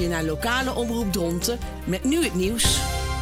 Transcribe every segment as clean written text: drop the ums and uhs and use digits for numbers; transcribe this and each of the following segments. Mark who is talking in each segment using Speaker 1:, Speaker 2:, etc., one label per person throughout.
Speaker 1: je naar lokale omroep Dronten met nu het nieuws.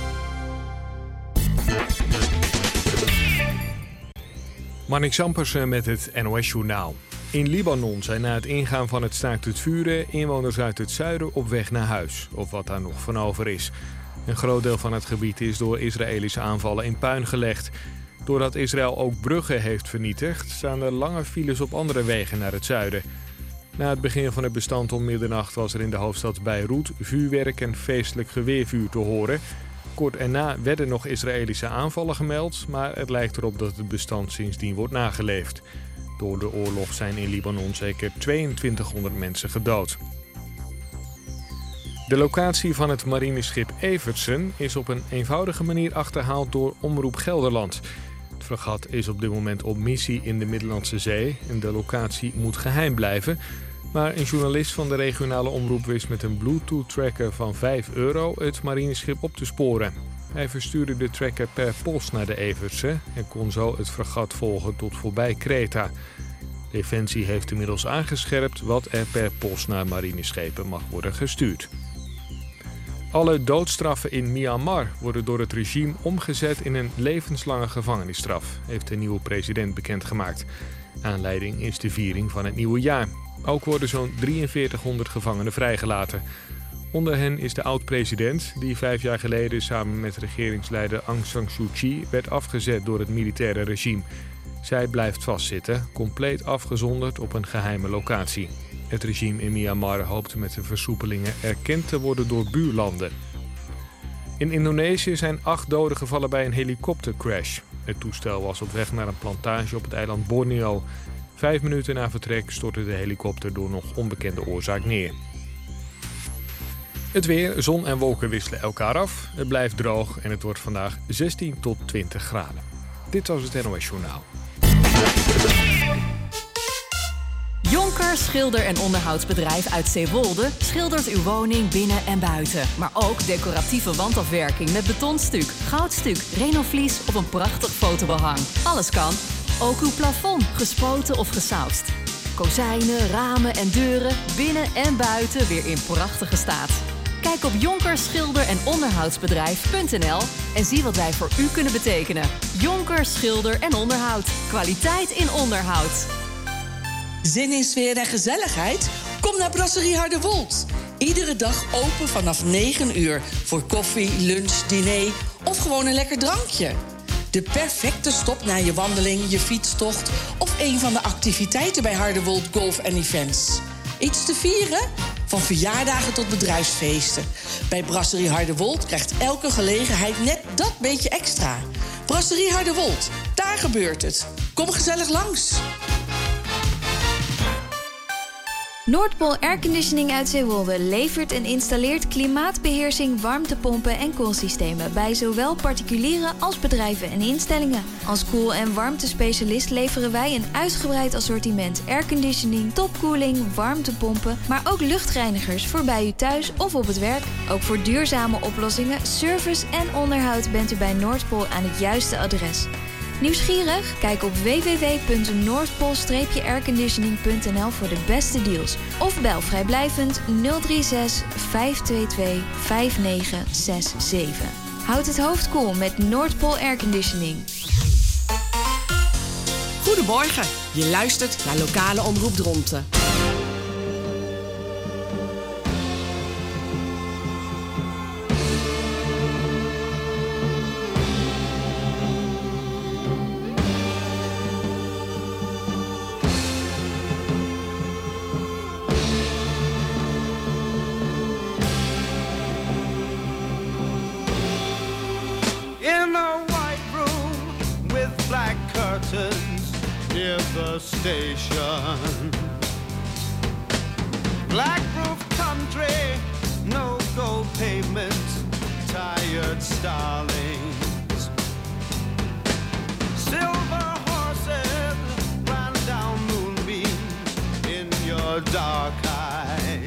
Speaker 2: Marnix Zampersen met het NOS-journaal. In Libanon zijn na het ingaan van het staakt het vuren inwoners uit het zuiden op weg naar huis, of wat daar nog van over is. Een groot deel van het gebied is door Israëlische aanvallen in puin gelegd. Doordat Israël ook bruggen heeft vernietigd, staan er lange files op andere wegen naar het zuiden. Na het begin van het bestand om middernacht was er in de hoofdstad Beirut vuurwerk en feestelijk geweervuur te horen. Kort erna werden nog Israëlische aanvallen gemeld, maar het lijkt erop dat het bestand sindsdien wordt nageleefd. Door de oorlog zijn in Libanon zeker 2200 mensen gedood. De locatie van het marineschip Evertsen is op een eenvoudige manier achterhaald door Omroep Gelderland. Het fregat is op dit moment op missie in de Middellandse Zee en de locatie moet geheim blijven. Maar een journalist van de regionale omroep wist met een Bluetooth-tracker van €5 het marineschip op te sporen. Hij verstuurde de tracker per post naar de Evertsen en kon zo het fregat volgen tot voorbij Kreta. Defensie heeft inmiddels aangescherpt wat er per post naar marineschepen mag worden gestuurd. Alle doodstraffen in Myanmar worden door het regime omgezet in een levenslange gevangenisstraf, heeft de nieuwe president bekendgemaakt. Aanleiding is de viering van het nieuwe jaar. Ook worden zo'n 4300 gevangenen vrijgelaten. Onder hen is de oud-president, die 5 jaar geleden samen met regeringsleider Aung San Suu Kyi werd afgezet door het militaire regime. Zij blijft vastzitten, compleet afgezonderd op een geheime locatie. Het regime in Myanmar hoopt met de versoepelingen erkend te worden door buurlanden. In Indonesië zijn 8 doden gevallen bij een helikoptercrash. Het toestel was op weg naar een plantage op het eiland Borneo. 5 minuten na vertrek stortte de helikopter door nog onbekende oorzaak neer. Het weer, zon en wolken wisselen elkaar af. Het blijft droog en het wordt vandaag 16 tot 20 graden. Dit was het NOS Journaal.
Speaker 3: Jonker Schilder- en Onderhoudsbedrijf uit Zeewolde schildert uw woning binnen en buiten. Maar ook decoratieve wandafwerking met betonstuk, goudstuk, renovlies of een prachtig fotobehang. Alles kan. Ook uw plafond, gespoten of gesausd. Kozijnen, ramen en deuren, binnen en buiten weer in prachtige staat. Kijk op Jonker Schilder- en Onderhoudsbedrijf.nl en zie wat wij voor u kunnen betekenen. Jonker Schilder- en Onderhoud. Kwaliteit in onderhoud.
Speaker 4: Zin in sfeer en gezelligheid? Kom naar Brasserie Harderwold. Iedere dag open vanaf 9 uur voor koffie, lunch, diner of gewoon een lekker drankje. De perfecte stop na je wandeling, je fietstocht of een van de activiteiten bij Harderwold Golf en Events. Iets te vieren? Van verjaardagen tot bedrijfsfeesten. Bij Brasserie Harderwold krijgt elke gelegenheid net dat beetje extra. Brasserie Harderwold, daar gebeurt het. Kom gezellig langs.
Speaker 5: Noordpool Airconditioning uit Zeewolde levert en installeert klimaatbeheersing, warmtepompen en koelsystemen bij zowel particulieren als bedrijven en instellingen. Als koel- en warmtespecialist leveren wij een uitgebreid assortiment airconditioning, topkoeling, warmtepompen, maar ook luchtreinigers voor bij u thuis of op het werk. Ook voor duurzame oplossingen, service en onderhoud bent u bij Noordpool aan het juiste adres. Nieuwsgierig? Kijk op www.noordpool-airconditioning.nl voor de beste deals. Of bel vrijblijvend 036 522 5967. Houd het hoofd koel met Noordpool Airconditioning.
Speaker 1: Goedemorgen, je luistert naar lokale omroep Dronten.
Speaker 6: Near the station, black roof country, no gold pavement, tired starlings, silver horses ran down moonbeams in your dark eyes.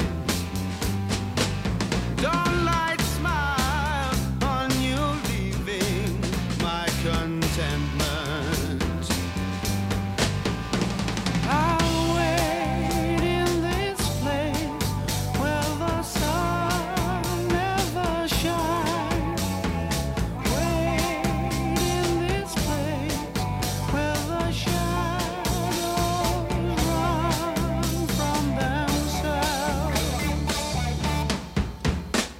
Speaker 6: Dawnlight smile on you, leaving my contentment. I'll wait in this place where the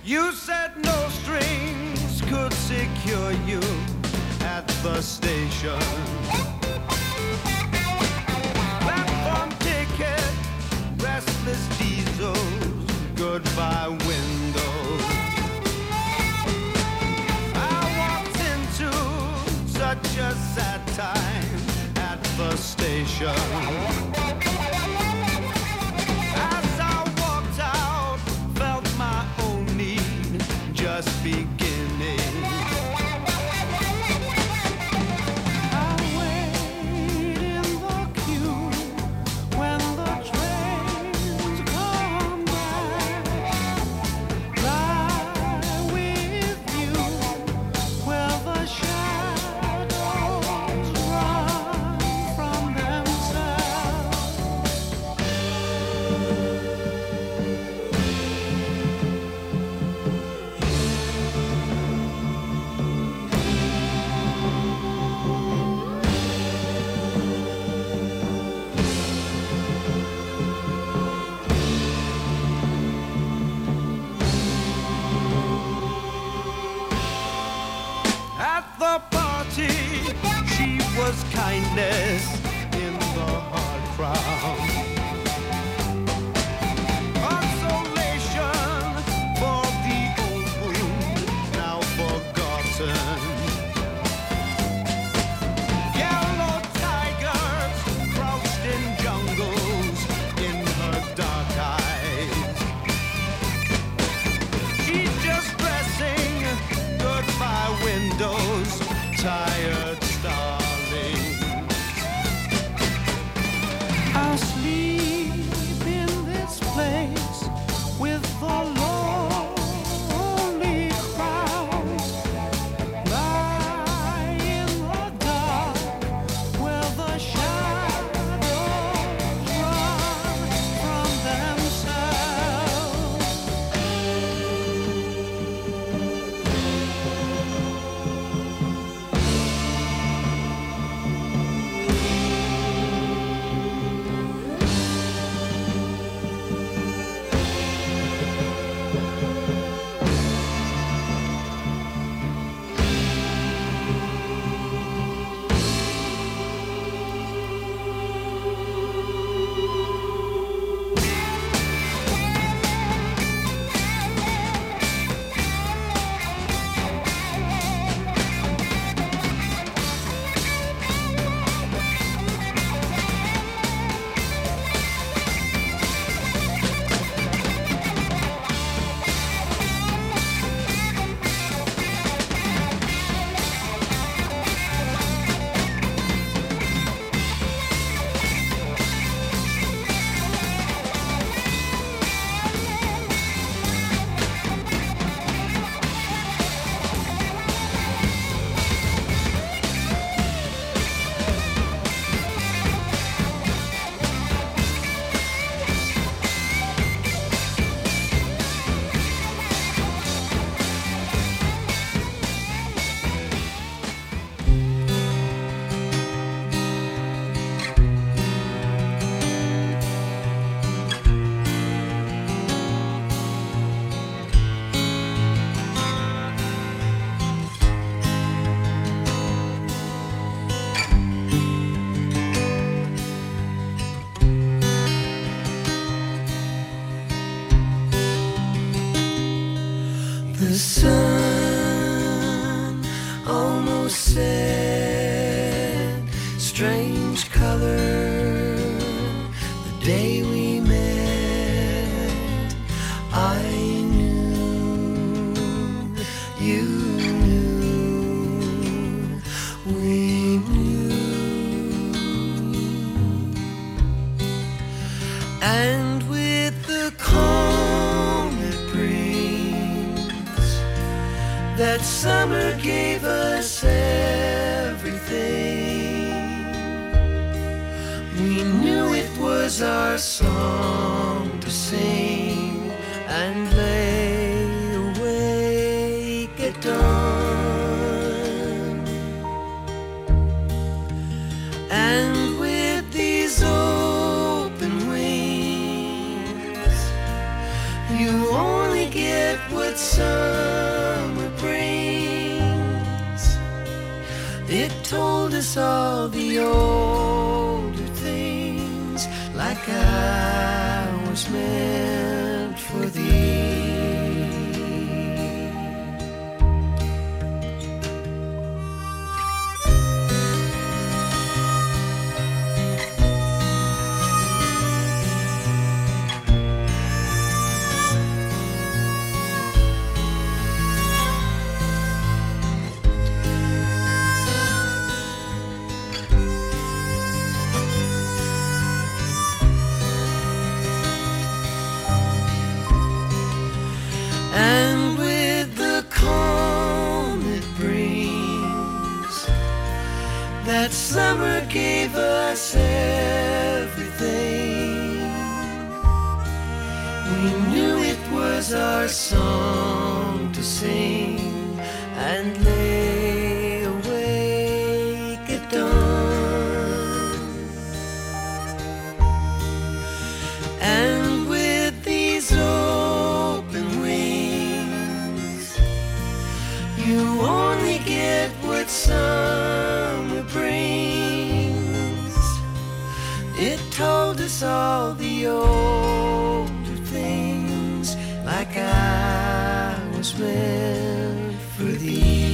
Speaker 6: You said no strings could secure you at the station. Platform ticket, restless diesels, goodbye windows. I walked into such a sad time at the station. As I walked out, felt my own need just beginning. I wait in the queue when the trains come back. Lie with you where the shadows run from themselves. At the party, she was kindness in the hard crowd. Consolation for the old wound now forgotten. Yellow tigers crouched in jungles in her dark eyes. She's just dressing goodbye windows, tired starlings. I'll sleep in this place with the lonely crowds. Lie in the dark where the shadows run from themselves. The sun almost set, strange color, the day we met. I knew, you knew, we knew. And with the calm it brings, that summer gave us everything. We knew it was our song to sing and lay awake at dawn. And with these open wings, you only get get what summer brings. It told us all the older things, like I was meant for thee. And with the calm it brings, that summer gave us everything. We knew it was our song to sing and lay awake at dawn. And with these open wings, you only get what summer brings. It told us all the older things, like I was meant for thee.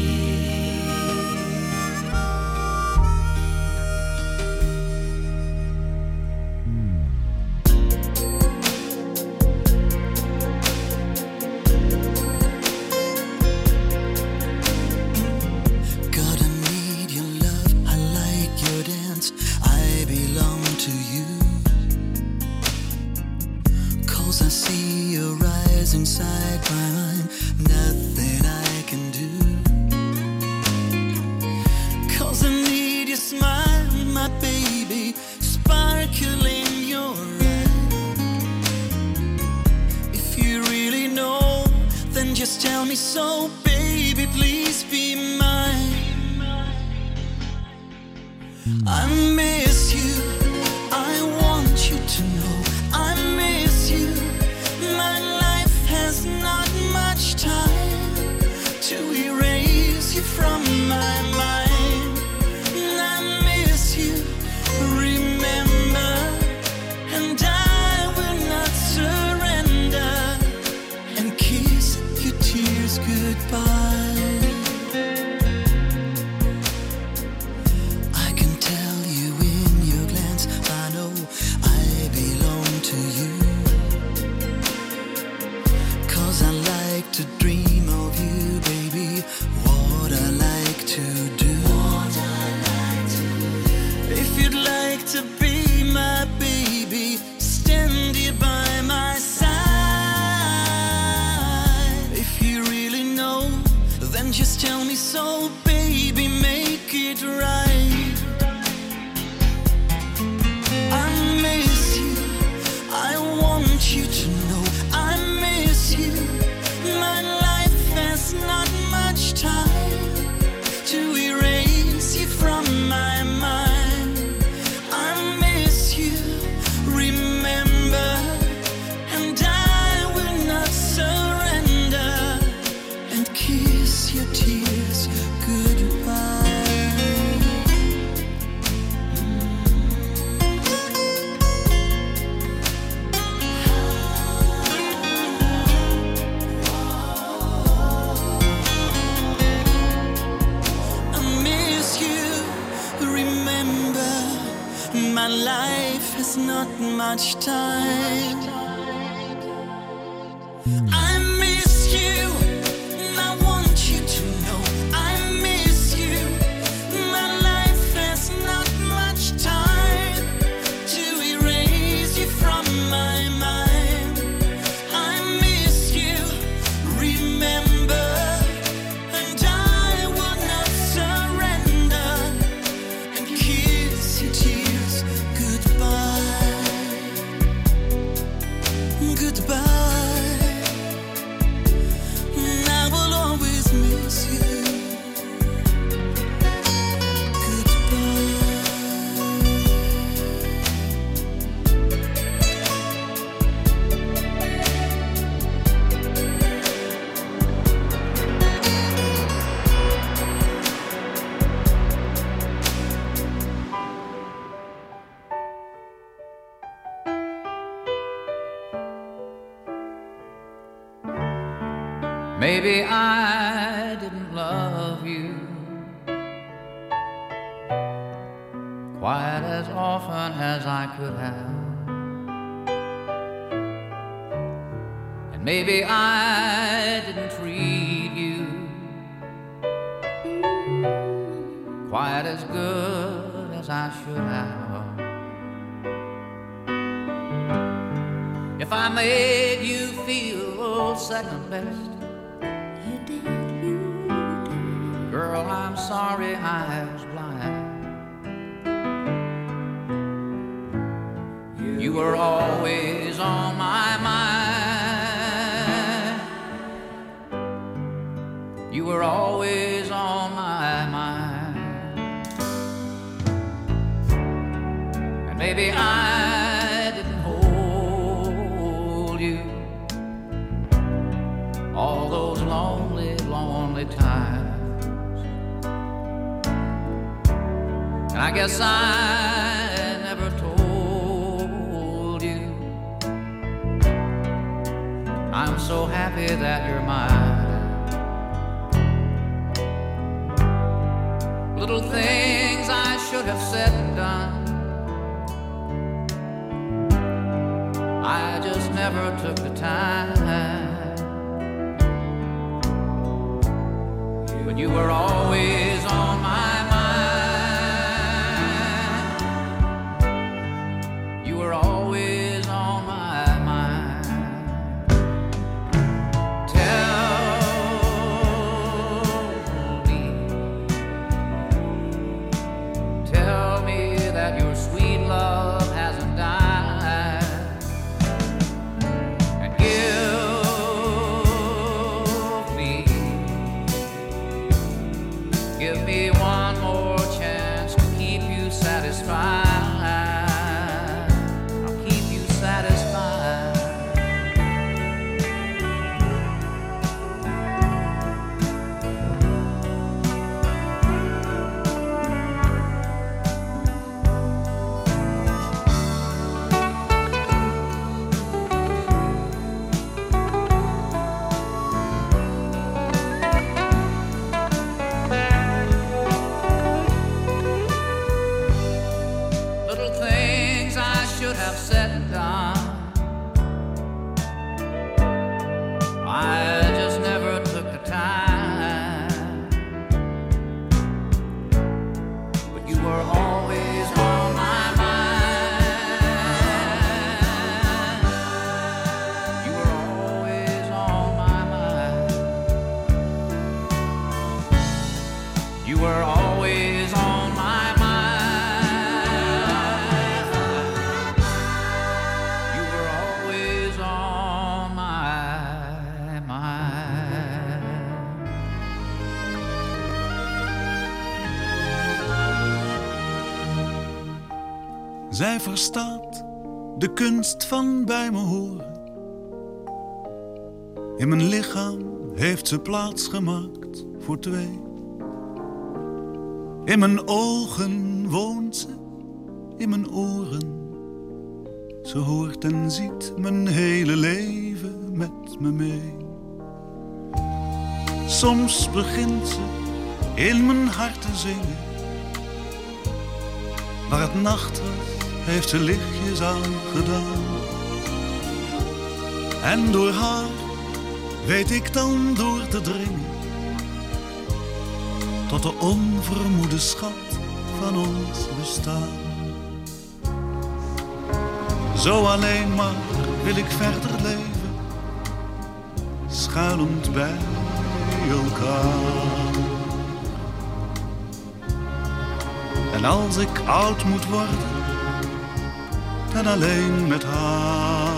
Speaker 7: Gotta need your love, I like your dance, I belong to you. 'Cause I see your eyes inside my mind, nothing I can do. 'Cause I need your smile, my baby, sparkling your eye. If you really know, then just tell me so, baby, please be mine. I miss you, I want you to know I miss you. My life has not much time to erase you from my mind. I miss you, remember, and I will not surrender, and kiss your tears goodbye. I can tell you in your glance, I know I belong to you. 'Cause I like to dream of you, baby, what I like to do. If you'd like to be my baby, stand here by my side. If you really know, then just tell me so, baby, make it right. I miss you, I want you to know I miss you. My life has not much time to erase you from my mind. I miss you, remember, and I will not surrender, and kiss your tears goodbye. I miss you, remember, my life has not much time. I miss you, and I want you to know I miss you. My life has not much time to erase you from my mind. I miss you, remember, and I will not surrender, and kiss your tears goodbye.
Speaker 8: Maybe I didn't love you quite as often as I could have. And maybe I didn't treat you quite as good as I should have. If I made you feel second best, you did. Girl, I'm sorry I was blind. You were always on my mind. You were always on my mind. And maybe I didn't hold you all those lonely, lonely times. And I guess I never told you I'm so happy that you're mine. Little things I should have said and done, I just never took the time. But you were always on my mind. You were always on my mind. Tell me that your sweet love hasn't died. And give me one more chance to keep you satisfied. I'll keep you satisfied. Little things I should have said and done, I just never took the time. But you were always on my mind. You were always on my mind. You were always on my mind. You were always on my mind.
Speaker 9: Zij verstaat de kunst van bij me horen. In mijn lichaam heeft ze plaats gemaakt voor twee. In mijn ogen woont ze, in mijn oren. Ze hoort en ziet mijn hele leven met me mee. Soms begint ze in mijn hart te zingen. Waar het nacht was, heeft ze lichtjes aangedaan. En door haar weet ik dan door te dringen tot de onvermoede schat van ons bestaan. Zo alleen maar wil ik verder leven, schuilend bij elkaar. En als ik oud moet worden, dan alleen met haar.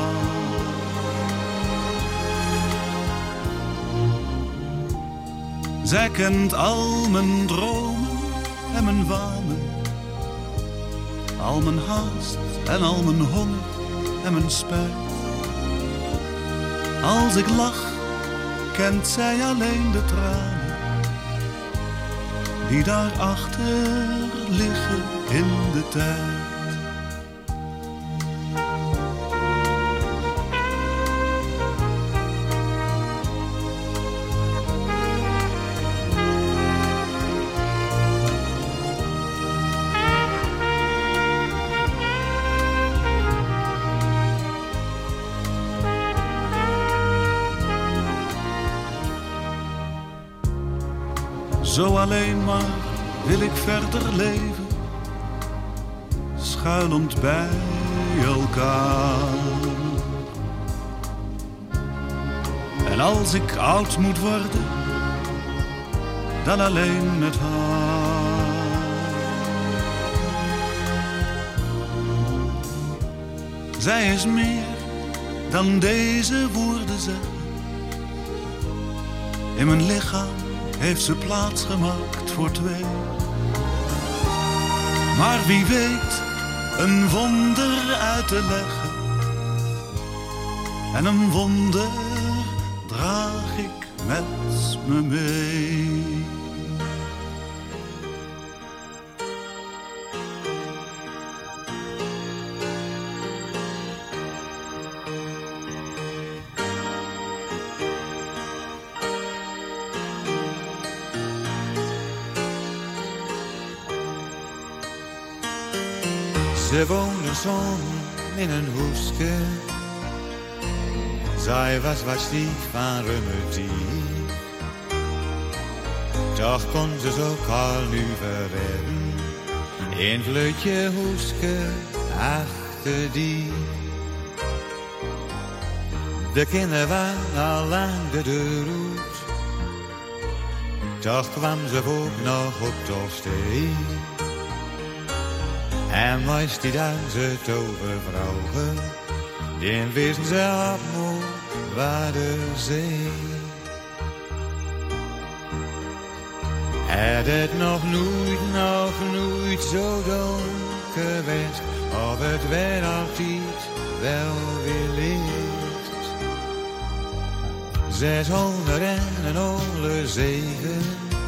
Speaker 9: Zij kent al mijn dromen en mijn wanen, al mijn haast en al mijn honger en mijn spijt. Als ik lach, kent zij alleen de tranen die daarachter liggen in de tijd. Zo alleen maar wil ik verder leven, schuilend bij elkaar. En als ik oud moet worden, dan alleen met haar. Zij is meer dan deze woorden zeggen. In mijn lichaam heeft ze plaats gemaakt voor twee. Maar wie weet een wonder uit te leggen. En een wonder draag ik met me mee.
Speaker 10: Ze woonde samen in een hoeske. Zij was wat stief van remedie. Toch kon ze zo al nu verredden. Een vleutje hoeske achter die. De kinderen waren al lang de deur uit. Toch kwam ze ook nog op tolsteen. En meest die dansen tovervrouwen, die wisten ze op moe waar de zee. Het het nog nooit zo donker geweest, of het werd altijd wel weer licht. 607,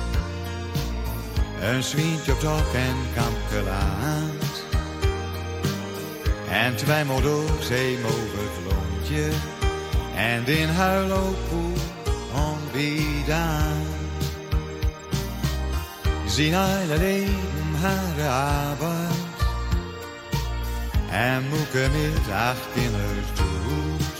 Speaker 10: een zwientje op tok en kampkelaand. En 2 modozeem over het lontje. En in huilopoe onbedaan. Zien hele leven haar arbeid. En moeke met 8 kinders doet.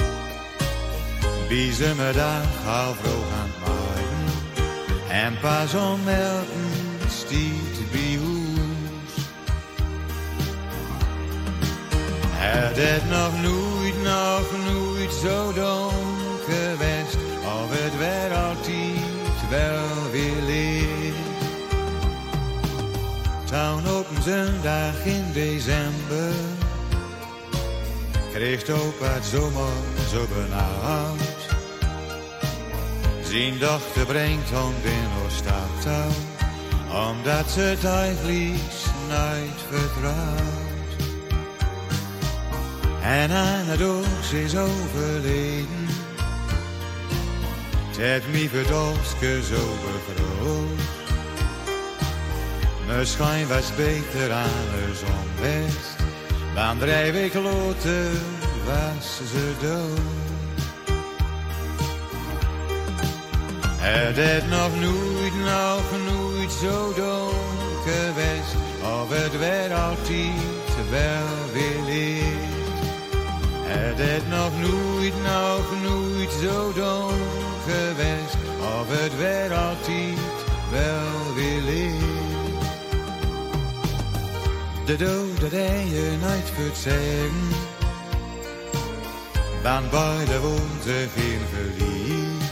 Speaker 10: Wie ze me dag al vroeg aan het maaien. En pas om melken stiet bij hoes. Het is nog nooit zo donker geweest, of het werd altijd wel weer licht. Toen op een zondag in december, kreeg opa het zomer zo benauwd. Zijn dochter brengt hem in stad, omdat ze het eigenlijk nooit vertrouwt. En Anna Doos is overleden. Het heeft mij verdorske zo begroot. Misschien was het beter andersom best. Dan 3 weken later was ze dood. Het heeft nog nooit zo donker geweest. Of het werd altijd wel weer licht. Het is nog nooit zo donker geweest, of het werd altijd wel weer licht. De dood dat je nooit kunt zeggen, dan beide woont ze geen verlies.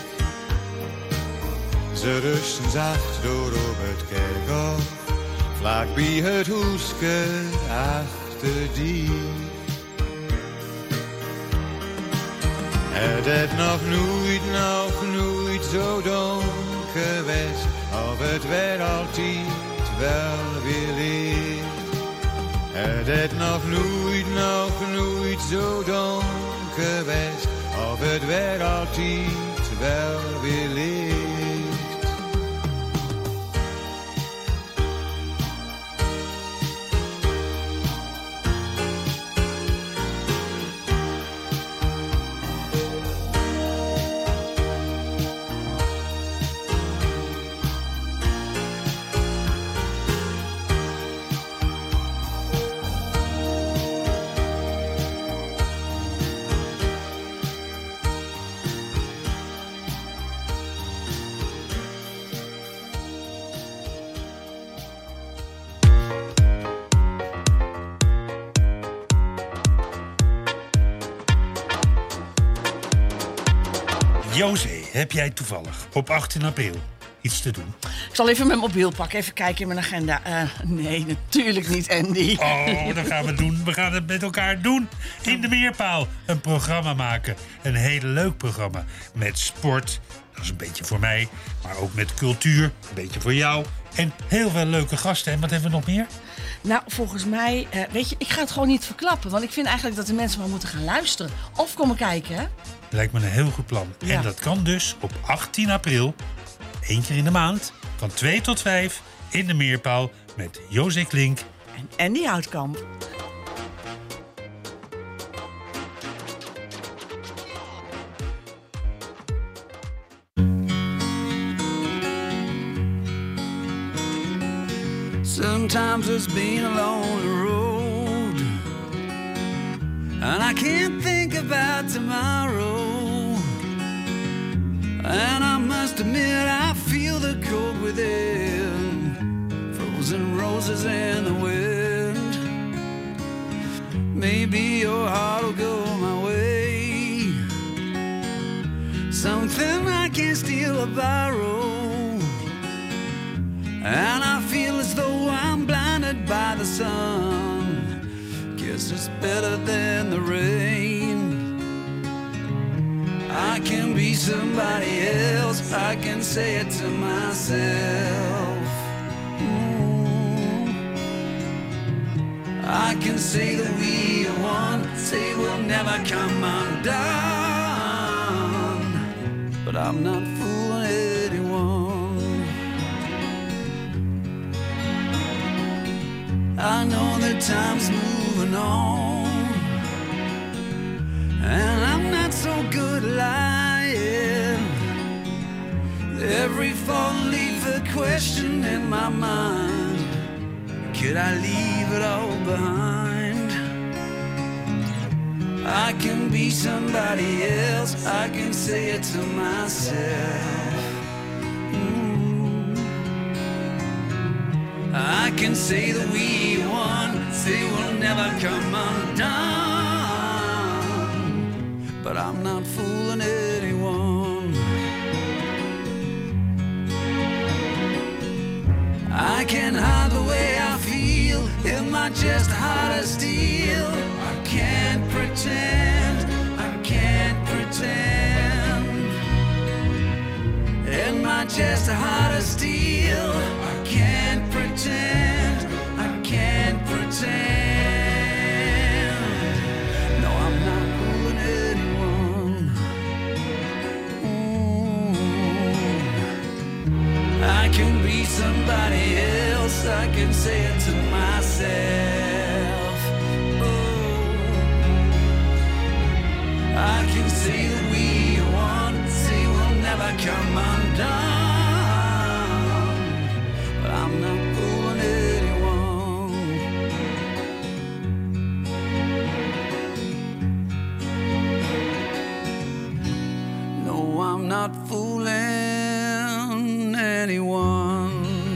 Speaker 10: Ze rusten zacht door op het kerkhof, vlak bij het hoeske achter die. Het is nog nooit zo donker geweest, of het werd altijd wel weer licht. Het is nog nooit zo donker geweest, of het werd altijd wel weer licht.
Speaker 11: José, heb jij toevallig op 18 april iets te doen?
Speaker 12: Ik zal even mijn mobiel pakken, even kijken in mijn agenda. Nee, natuurlijk niet, Andy.
Speaker 11: Oh, dat gaan we doen. We gaan het met elkaar doen. In de Meerpaal een programma maken. Een heel leuk programma. Met sport, dat is een beetje voor mij. Maar ook met cultuur, een beetje voor jou. En heel veel leuke gasten. En wat hebben we nog meer?
Speaker 12: Nou, volgens mij, weet je, ik ga het gewoon niet verklappen. Want ik vind eigenlijk dat de mensen maar moeten gaan luisteren. Of komen kijken, hè?
Speaker 11: Lijkt me een heel goed plan. Ja. En dat kan dus op 18 april, 1 keer in de maand, van 2 tot 5 in de Meerpaal met José Klink
Speaker 12: en Andy Houtkamp.
Speaker 13: Sometimes it's been a lonely road, and I can't think about tomorrow. And I must admit I feel the cold within, frozen roses in the wind. Maybe your heart will go my way, something I can't steal or borrow. And I feel as though I'm blinded by the sun. Guess it's better than the rain. I can be somebody else, I can say it to myself. I can say that we are one, say we'll never come undone. But I'm not fooling anyone. I know that time's moving on, and I'm not so good lying. Every fallen leaf a question in my mind. Could I leave it all behind? I can be somebody else, I can say it to myself. I can say that we won, say we'll never come undone. But I'm not fooling anyone. I can't hide the way I feel in my chest, heart of steel. I can't pretend, I can't pretend. In my chest, heart of steel. I can't pretend, I can't pretend. No, I'm not fooling anyone. I can be somebody else, I can say it to myself. I can say that we want, say we'll never come undone. But I'm not fooling anyone. No, I'm not fooling anyone.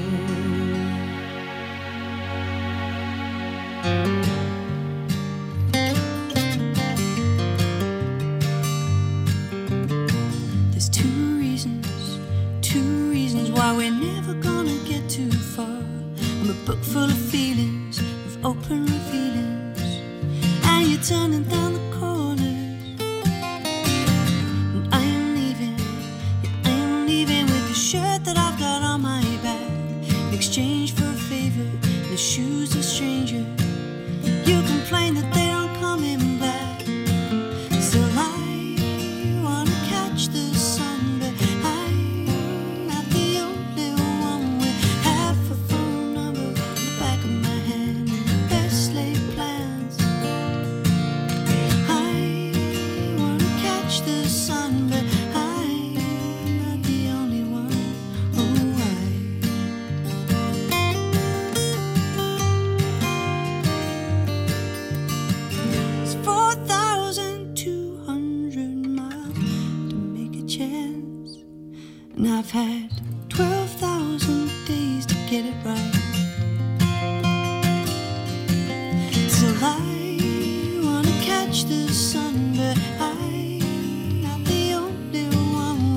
Speaker 14: There's two reasons why we're never gonna get too far. I'm a book full of feelings, with open revealings, and you're turning down the corners. And I am leaving with the shirt that I've got on my back, in exchange for a favor, the shoes of a stranger. You complain that they aren't coming back, still I wanna catch the sun, but I'm not the only one with half a phone number in the back of my hand and the best laid plans. I wanna catch the sun, but I'm not the only one. Oh, it's 4,200 miles to make a chance, and I've had 12,000 days to get it right. So I wanna catch the sun, but I'm not the only one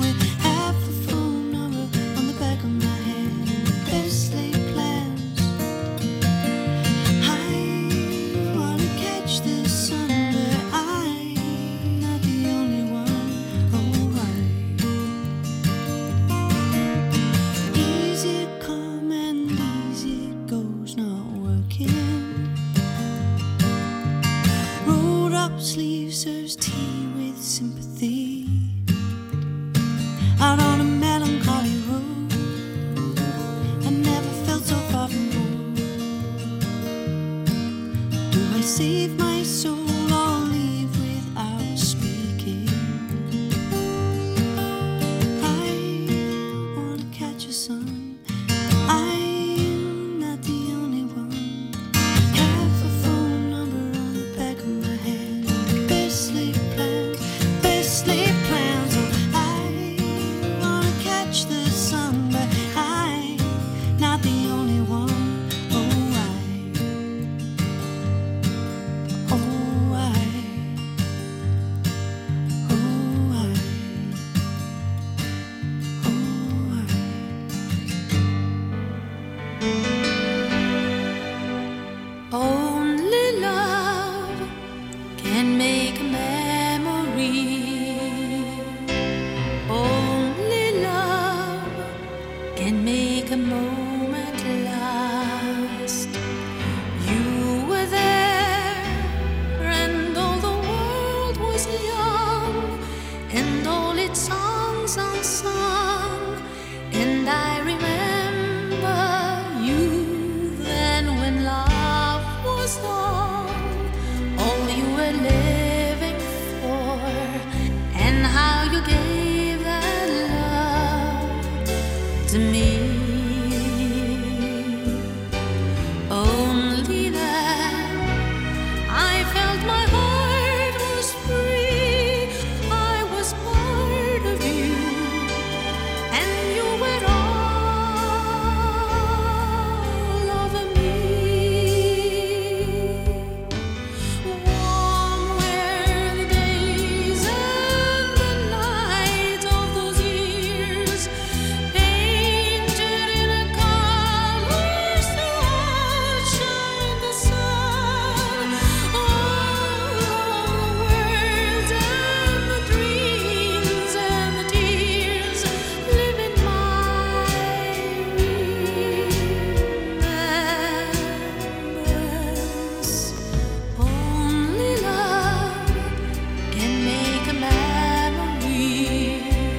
Speaker 14: to me. Only then I felt my heart was free. I was part of you, and you were all over me. Warm were the days and the night of those years, painted in a color so outshine the sun. All the words and the dreams and the tears live in my remembrance. Only love can make a memory.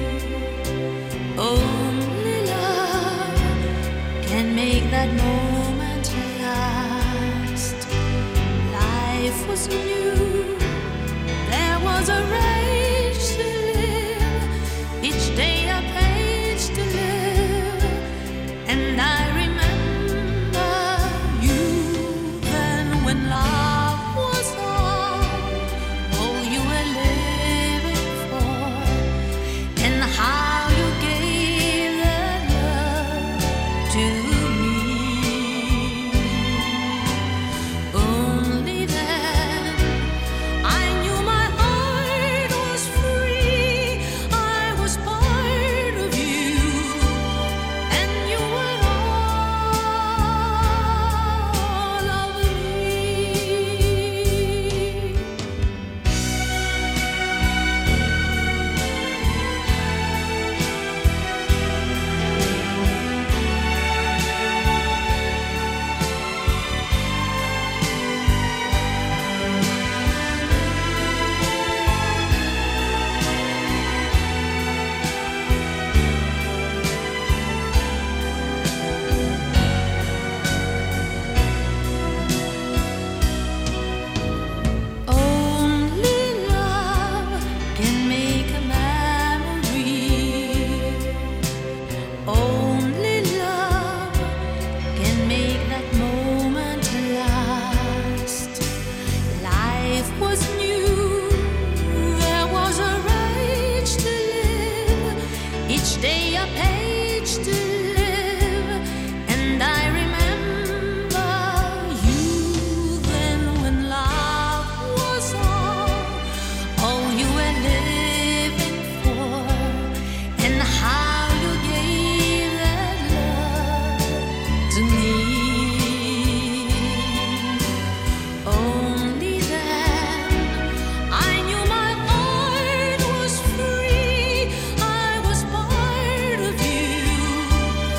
Speaker 14: Only love can make that moment last. Life was new. There was a rage to live. Each day a page to live. And I remember you then when love was all you were living for, and how you gave that love to me. Only then I knew my heart was free. I was part of you, and you were all over me. Only love can make a memory. Only love can make that moment last. Life was new. There was a rage to live. Each day a page to live. And I remember you then when love was all you were living for, and how you gave that love to me. Only then I knew my heart was free. I was part of you,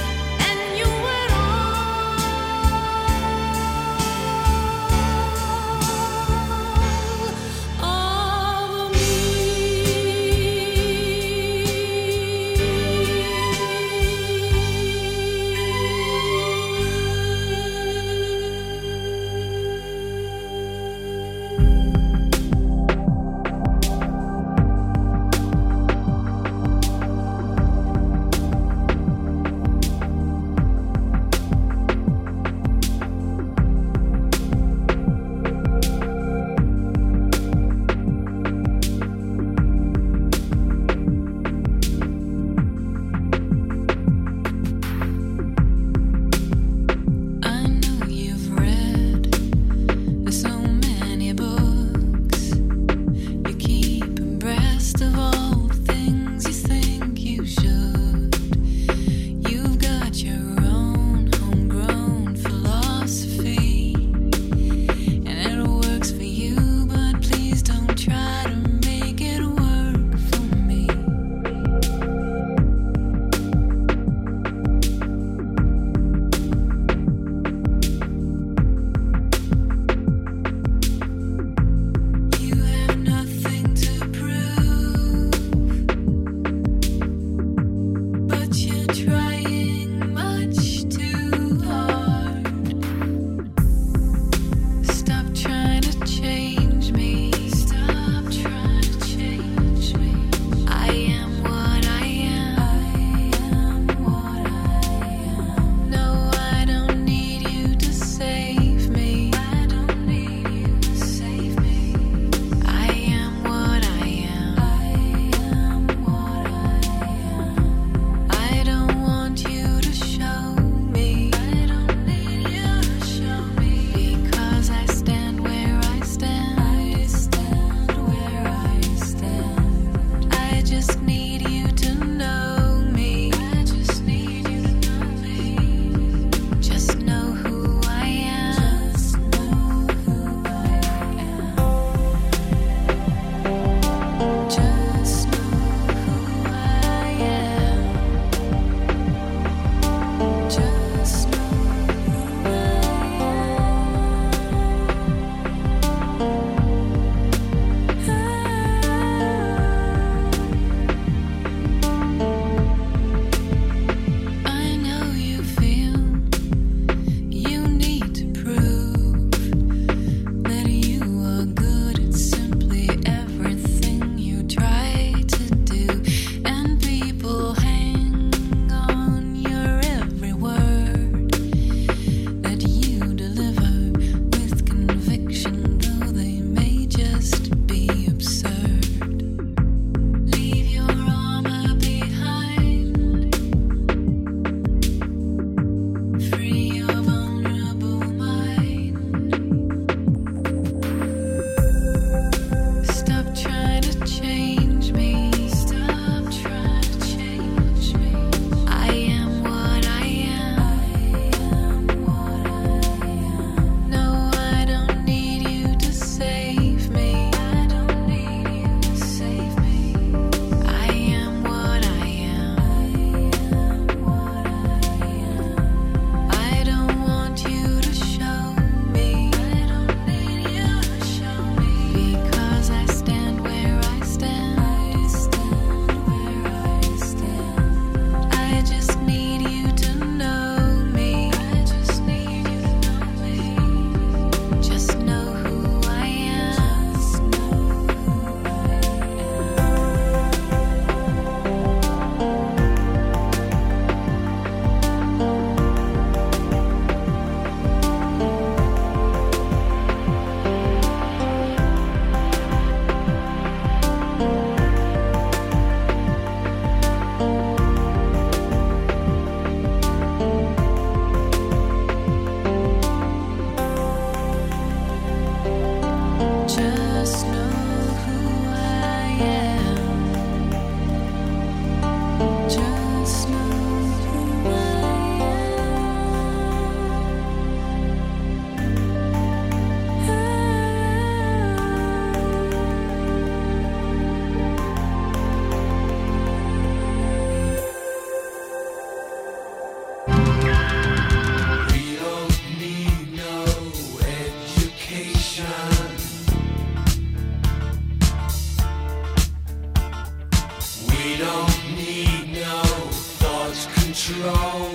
Speaker 13: control.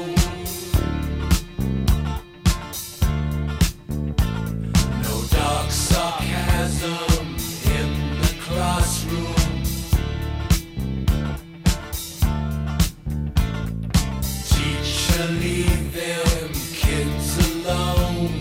Speaker 13: No dark sarcasm in the classroom. Teacher, leave them kids alone.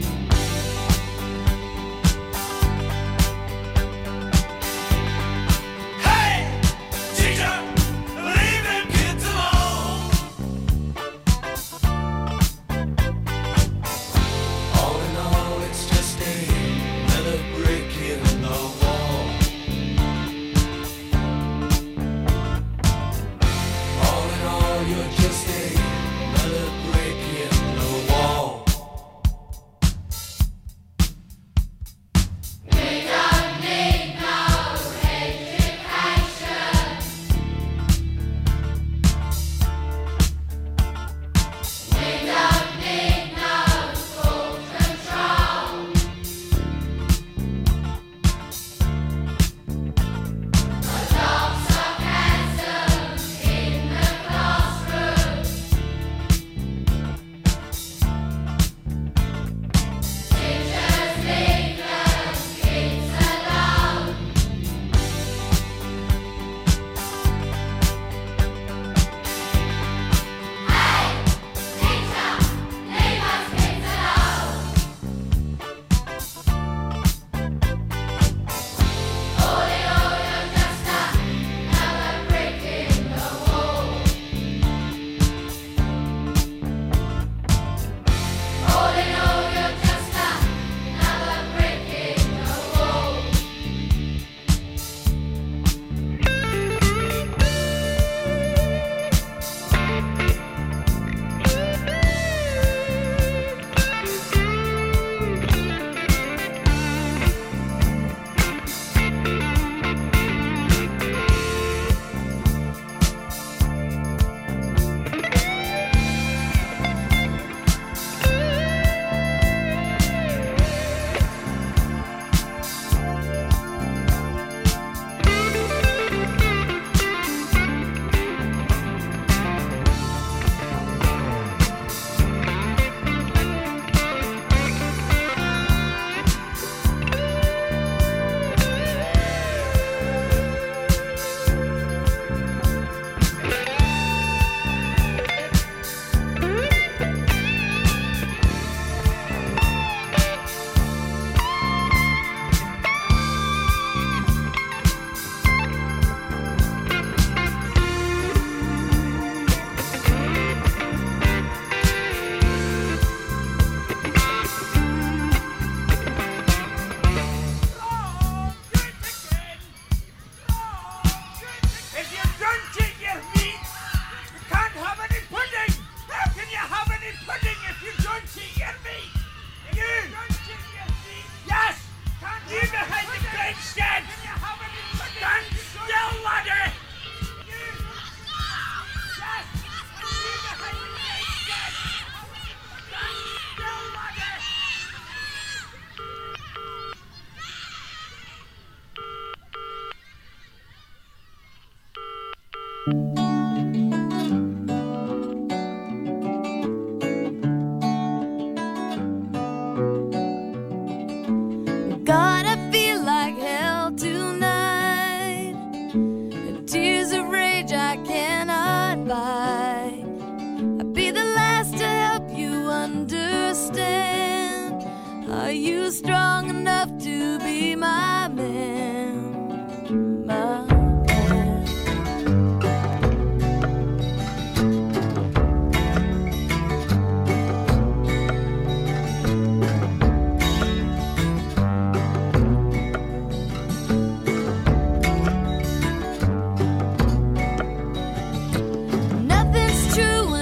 Speaker 15: God, I feel like hell tonight. Tears of rage I cannot fight. I'd be the last to help you understand. Are you strong enough to be my man? My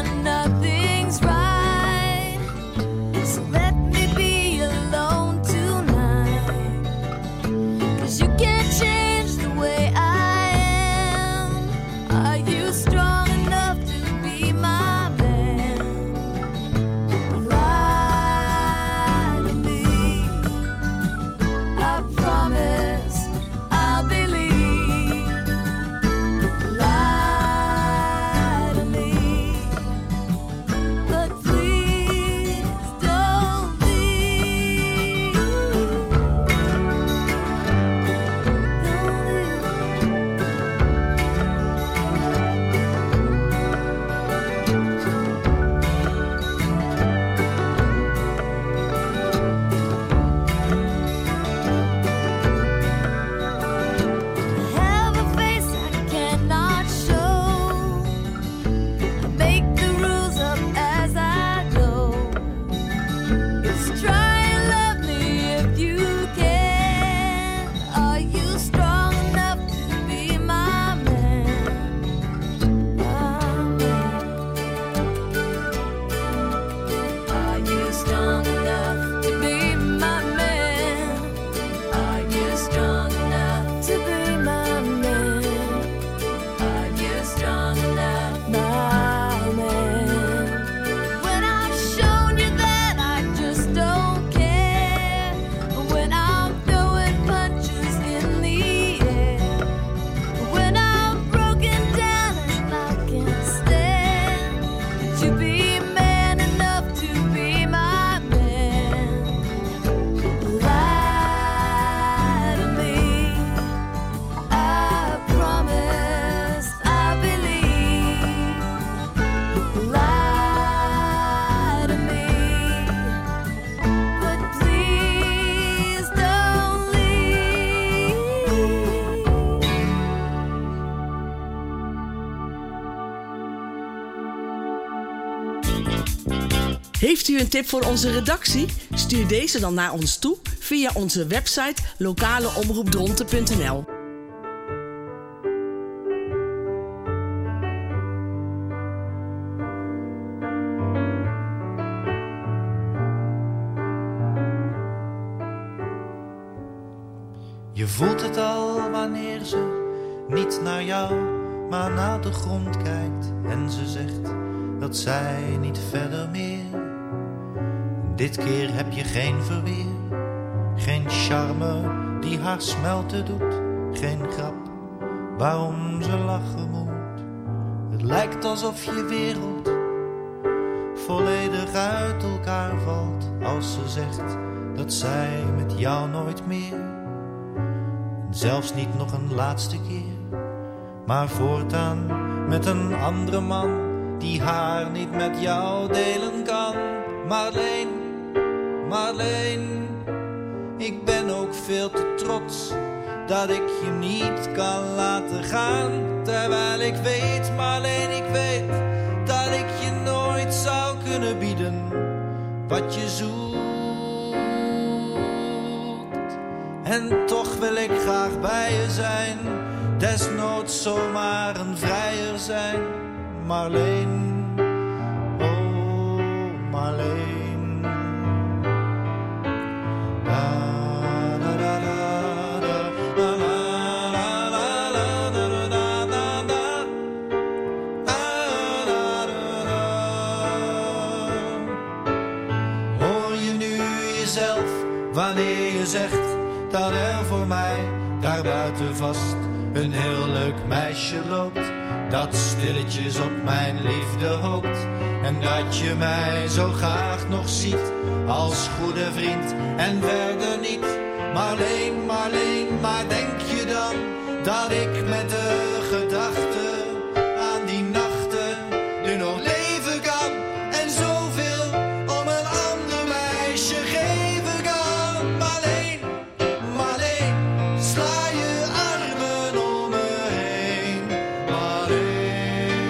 Speaker 15: alone tonight. you be man enough to be my man? Lie to me. I promise I believe. Lie to me. But please don't leave.
Speaker 4: Heeft u een tip voor onze redactie? Stuur deze dan naar ons toe via onze website lokaleomroepdronten.nl.
Speaker 10: Je voelt het al wanneer ze niet naar jou, maar naar de grond kijkt. En ze zegt dat zij niet verder meer. Dit keer heb je geen verweer, geen charme die haar smelten doet. Geen grap waarom ze lachen moet. Het lijkt alsof je wereld volledig uit elkaar valt als ze zegt dat zij met jou nooit meer. Zelfs niet nog een laatste keer, maar voortaan met een andere man die haar niet met jou delen kan. Marleen, Marleen, ik ben ook veel te trots dat ik je niet kan laten gaan. Terwijl ik weet, Marleen, ik weet dat ik je nooit zou kunnen bieden wat je zoekt. En toch wil ik graag bij je zijn, desnoods zomaar een vrijer zijn. Marleen, oh Marleen. Hoor je nu jezelf wanneer je zegt dat er voor mij daar buiten vast een heel leuk meisje loopt, dat stilletjes op mijn liefde hoopt, en dat je mij zo graag nog ziet als goede vriend en verder niet. Marleen, Marleen, maar denk je dan dat ik met de gedachte aan die nachten nu nog leven kan en zoveel om een ander meisje geven kan? Marleen, Marleen, sla je armen om me heen. Marleen.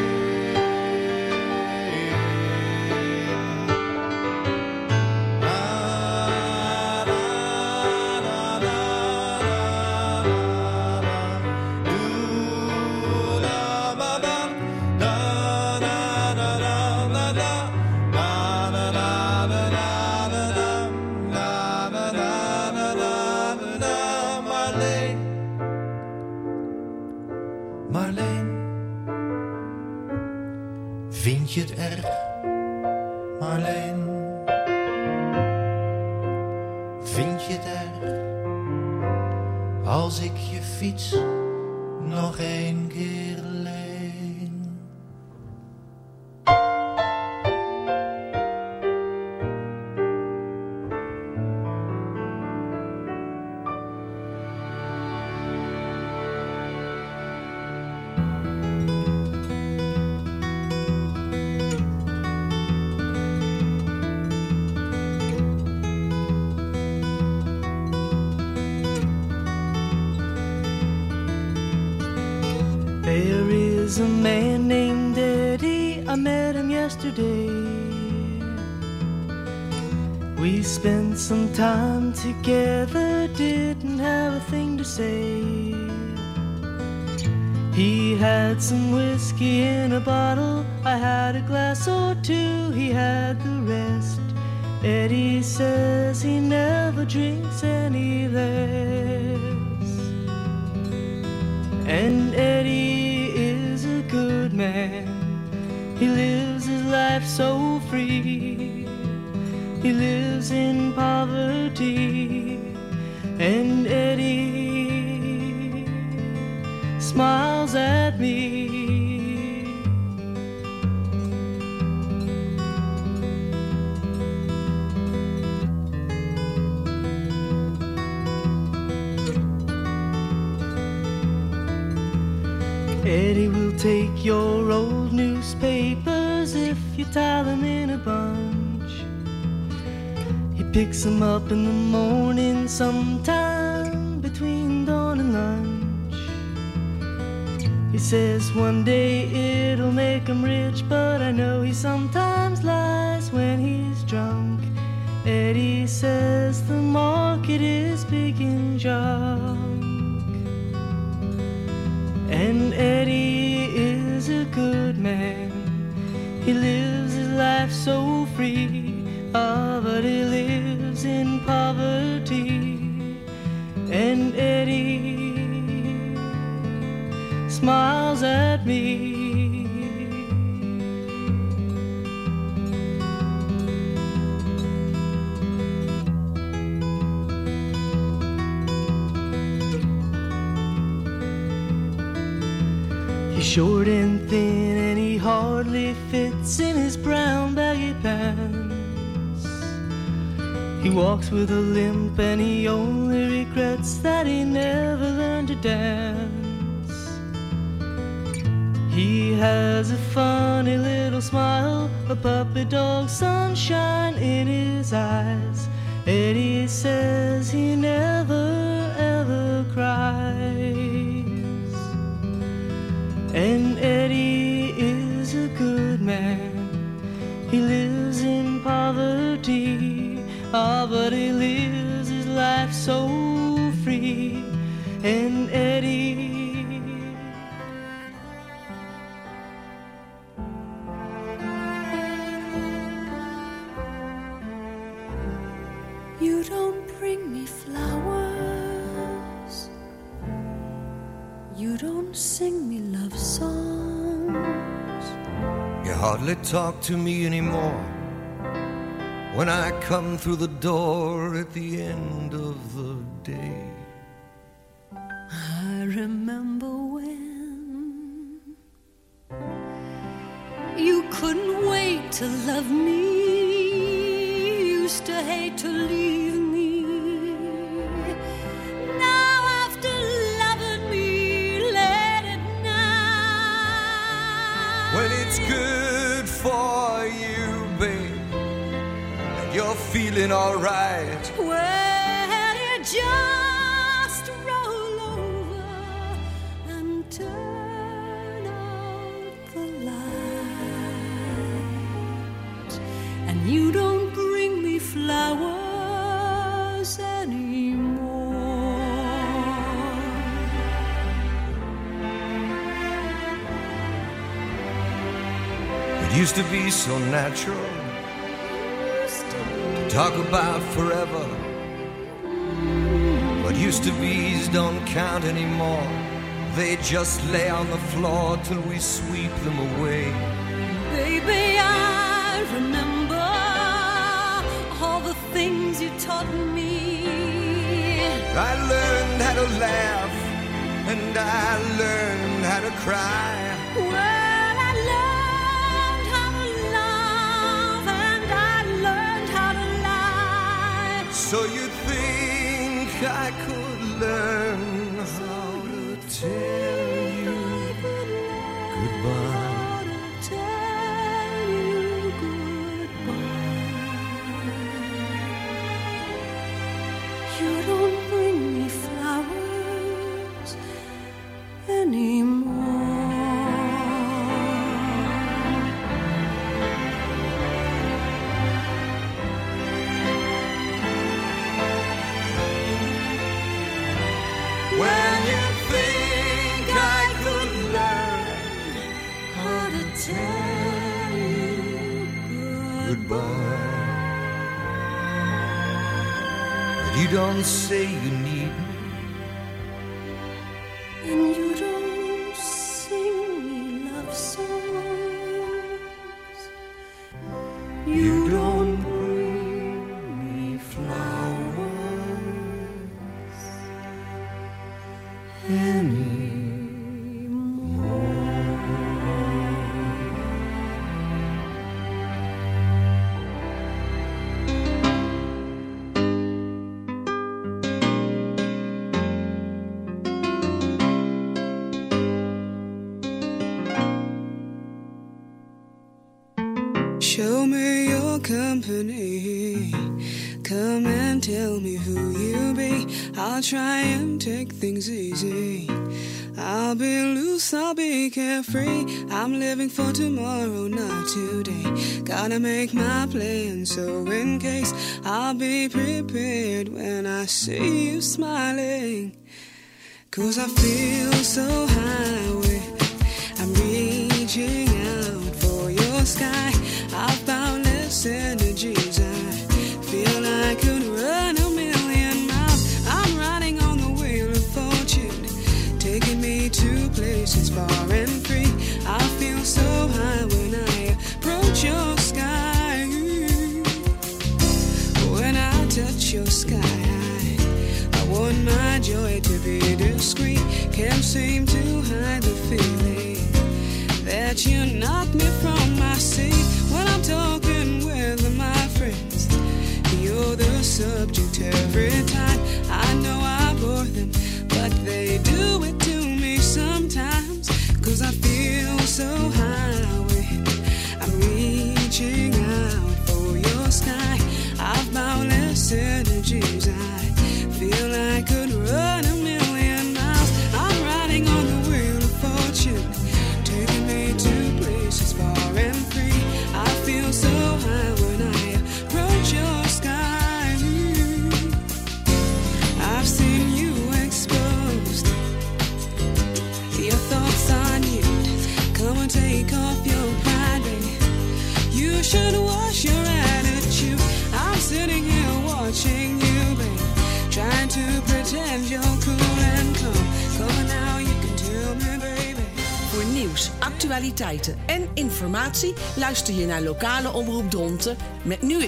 Speaker 10: Marleen, vind je het erg, Marleen? Vind je het erg als ik je fiets nog één keer leen?
Speaker 13: There is a man named Eddie, I met him yesterday. We spent some time together, didn't have a thing to say. He had some whiskey in a bottle, I had a glass or two, he had the rest. Eddie says he never drinks any less. And Eddie is a good man, he lives his life so free. He lives in poverty, and Eddie smiles at me. Eddie will take your old newspapers if you tie them in a bunch. He picks them up in the morning sometime between dawn and lunch. He says one day it'll make him rich, but I know he sometimes lies when he's drunk. Eddie says the market is big in junk. And Eddie is a good man. He lives his life so free. But he lives in poverty. And Eddie smiles at me. He's short and thin and he hardly fits in his brown baggy pants. He walks with a limp and he only regrets that he never learned to dance. He has a funny little smile, a puppy dog sunshine in his eyes. Eddie says he never ever cries. And Eddie is a good man. He lives in poverty, but he lives his life so free. And Eddie
Speaker 14: You don't bring me flowers. You don't sing me love songs.
Speaker 10: You hardly talk to me anymore when I come through the door at the end of the day.
Speaker 14: I remember when you couldn't wait to love me. You used to hate to leave me. Now after loving me late at night,
Speaker 10: When it's good for you, babe, and you're feeling alright,
Speaker 14: well, you just roll over and turn out the light. And you don't bring me flowers anymore.
Speaker 10: it used to be so natural to talk about forever. But used to be's don't count anymore. They just lay on the floor till we sweep them away.
Speaker 14: Baby, I remember all the things you taught me.
Speaker 10: I learned how to laugh and I learned how to cry.
Speaker 14: Well, I learned how to love and I learned how to lie.
Speaker 10: So you think I could learn how to tell you goodbye?
Speaker 14: You don't bring me flowers anymore.
Speaker 10: When you think I could learn
Speaker 14: How to tell you
Speaker 10: goodbye, but you don't say you need me.
Speaker 14: and you don't sing me love songs. You don't bring me flowers
Speaker 16: Show me your company. Come and tell me who you be. I'll try and take things easy. I'll be loose, I'll be carefree. I'm living for tomorrow, not today. Gotta make my plan, so in case I'll be prepared when I see you smiling. 'Cause I feel so high, I'm reaching out for your sky. I've boundless energies. I feel I could run a million miles. I'm riding on the wheel of fortune, taking me to places far and free. I feel so high when I approach your sky. When I touch your sky, I want my joy to be discreet. Can't seem to hide the feeling that you knock me from my seat. When I'm talking with my friends, you're the subject every time. I know I bore them, but they do it to me sometimes. 'Cause I feel so high, I'm reaching out for your sky. I've boundless energies. I feel I could run a million miles. I'm riding on the wheel of fortune, taking me to places far and free. I feel so high when I approach your sky. I've seen you exposed, your thoughts are nude. Come and take off your pride, baby. You should wash your attitude. I'm sitting here watching you, baby, trying to pretend you're cool and calm. Come on now, you can tell me, baby.
Speaker 1: Voor nieuws, actualiteiten en informatie luister je naar lokale omroep Dronten met nu